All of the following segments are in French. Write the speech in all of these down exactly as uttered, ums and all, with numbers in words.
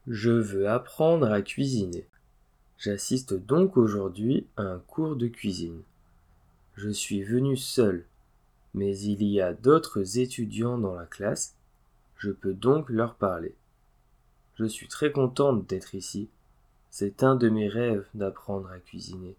Je veux apprendre à cuisiner. J'assiste donc aujourd'hui à un cours de cuisine. Je suis venu seul, mais il y a d'autres étudiants dans la classe. Je peux donc leur parler. Je suis très contente d'être ici. C'est un de mes rêves d'apprendre à cuisiner.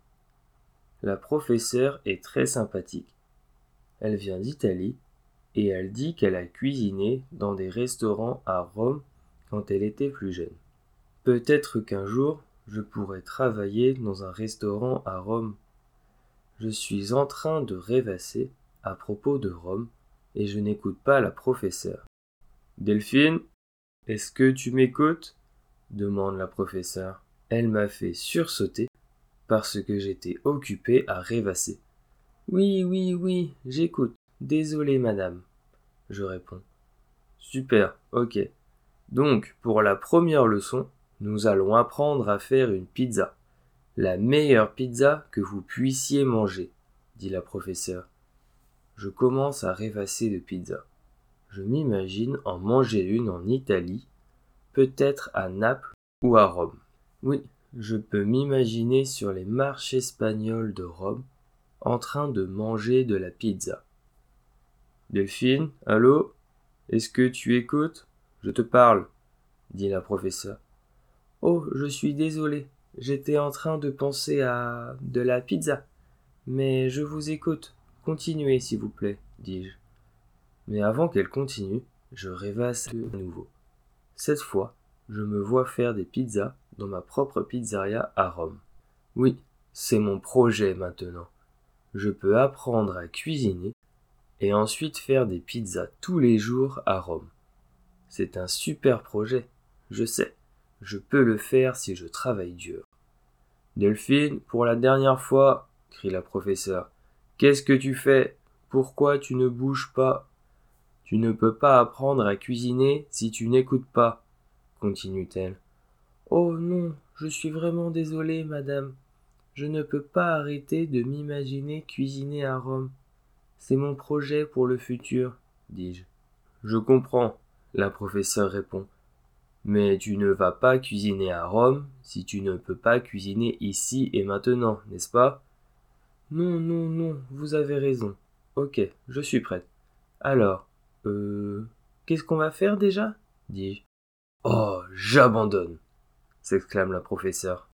La professeure est très sympathique. Elle vient d'Italie et elle dit qu'elle a cuisiné dans des restaurants à Rome quand elle était plus jeune. Peut-être qu'un jour, je pourrai travailler dans un restaurant à Rome. Je suis en train de rêvasser à propos de Rome et je n'écoute pas la professeure. Delphine, est-ce que tu m'écoutes ? Demande la professeure. Elle m'a fait sursauter parce que j'étais occupé à rêvasser. Oui, oui, oui, j'écoute. Désolé, madame. Je réponds. Super, ok. Donc, pour la première leçon, nous allons apprendre à faire une pizza. La meilleure pizza que vous puissiez manger, dit la professeure. Je commence à rêvasser de pizza. Je m'imagine en manger une en Italie, peut-être à Naples ou à Rome. Oui, je peux m'imaginer sur les marches espagnoles de Rome, en train de manger de la pizza. Delphine, allô ? Est-ce que tu écoutes ? Je te parle, dit la professeure. Oh, je suis désolée, j'étais en train de penser à de la pizza. Mais je vous écoute, continuez s'il vous plaît, dis-je. Mais avant qu'elle continue, je rêvasse à nouveau. Cette fois, je me vois faire des pizzas dans ma propre pizzeria à Rome. Oui, c'est mon projet maintenant. Je peux apprendre à cuisiner et ensuite faire des pizzas tous les jours à Rome. C'est un super projet, je sais. Je peux le faire si je travaille dur. Delphine, pour la dernière fois, crie la professeure. Qu'est-ce que tu fais ? Pourquoi tu ne bouges pas ? Tu ne peux pas apprendre à cuisiner si tu n'écoutes pas, continue-t-elle. Oh non, je suis vraiment désolée, madame. Je ne peux pas arrêter de m'imaginer cuisiner à Rome. C'est mon projet pour le futur, dis-je. Je comprends, la professeure répond. Mais tu ne vas pas cuisiner à Rome si tu ne peux pas cuisiner ici et maintenant, n'est-ce pas ? Non, non, non, vous avez raison. Ok, je suis prête. Alors, euh... qu'est-ce qu'on va faire déjà ? dis-je. Oh, j'abandonne ! S'exclame la professeure.